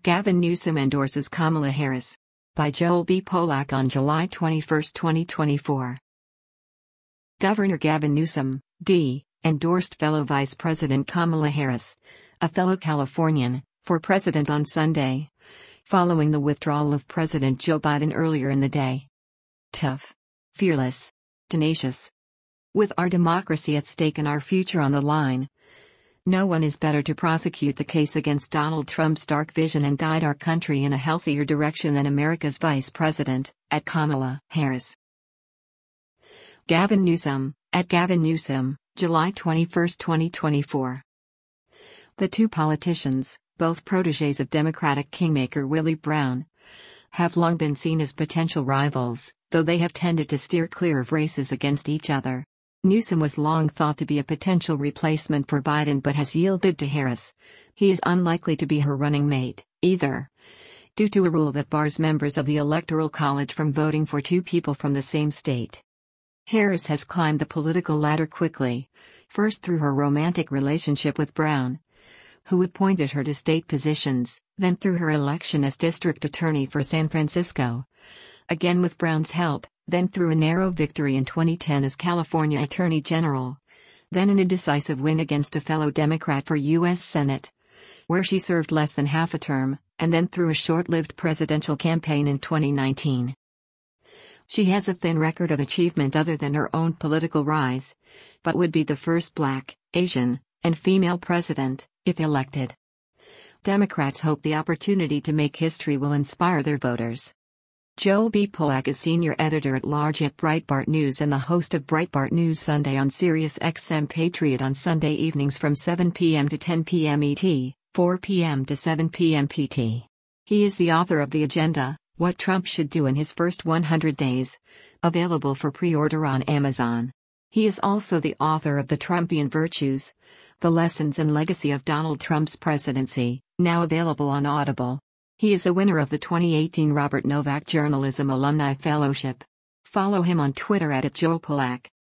Gavin Newsom endorses Kamala Harris. By Joel B. Polak on July 21, 2024. Governor Gavin Newsom, D., endorsed fellow Vice President Kamala Harris, a fellow Californian, for president on Sunday, following the withdrawal of President Joe Biden earlier in the day. Tough, fearless, tenacious. With our democracy at stake and our future on the line, no one is better to prosecute the case against Donald Trump's dark vision and guide our country in a healthier direction than America's Vice President, at Kamala Harris. Gavin Newsom, at Gavin Newsom, July 21, 2024. The two politicians, both protégés of Democratic kingmaker Willie Brown, have long been seen as potential rivals, though they have tended to steer clear of races against each other. Newsom was long thought to be a potential replacement for Biden but has yielded to Harris. He is unlikely to be her running mate, either, due to a rule that bars members of the Electoral College from voting for two people from the same state. Harris has climbed the political ladder quickly, first through her romantic relationship with Brown, who appointed her to state positions, then through her election as district attorney for San Francisco, again with Brown's help, then through a narrow victory in 2010 as California Attorney General, then in a decisive win against a fellow Democrat for U.S. Senate, where she served less than half a term, and then through a short-lived presidential campaign in 2019. She has a thin record of achievement other than her own political rise, but would be the first Black, Asian, and female president, if elected. Democrats hope the opportunity to make history will inspire their voters. Joel B. Polak is senior editor-at-large at Breitbart News and the host of Breitbart News Sunday on Sirius XM Patriot on Sunday evenings from 7 p.m. to 10 p.m. ET, 4 p.m. to 7 p.m. PT. He is the author of The Agenda, What Trump Should Do in His First 100 Days, available for pre-order on Amazon. He is also the author of The Trumpian Virtues, The Lessons and Legacy of Donald Trump's Presidency, now available on Audible. He is a winner of the 2018 Robert Novak Journalism Alumni Fellowship. Follow him on Twitter @JoelPolak.